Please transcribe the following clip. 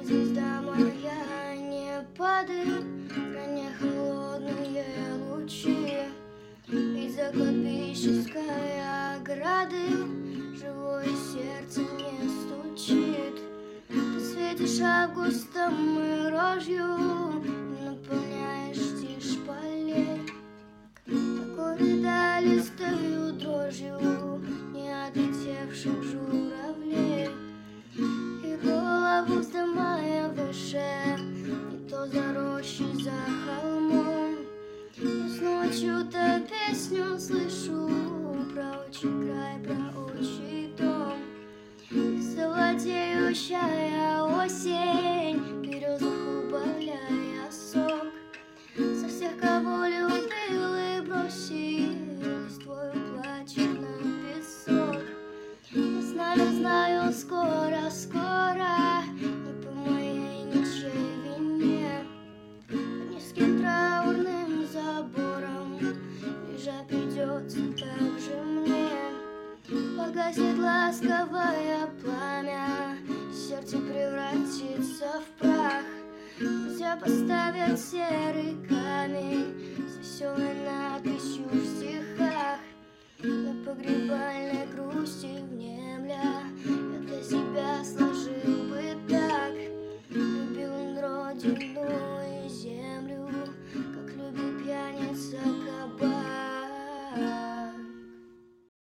звезда моя, не падай, храня холодные лучи. Ведь за кладбищенской ограды живое сердце не стучит. Ты светишь августом и рожью, и наполняешь тишь полей. Такой дали стою дрожью не отлетевших журавлей. И голову вздымая выше, не то за рощей, за холмом, я снова чью-то песню слышу про отчий край, про отчий дом. Золотеющая осень, в березах убавляя сок, со всех, кого любил и бросил, твою плачет на песок. Я знаю, знаю, скоро, скоро, не по моей ничьей вине, под низким траурным забором лежать придется также мне. Погасит ласковое пламя, сердце превратится в прах. Друзья поставят серый камень с веселой надписью в стихах. На погребальной грусти в небе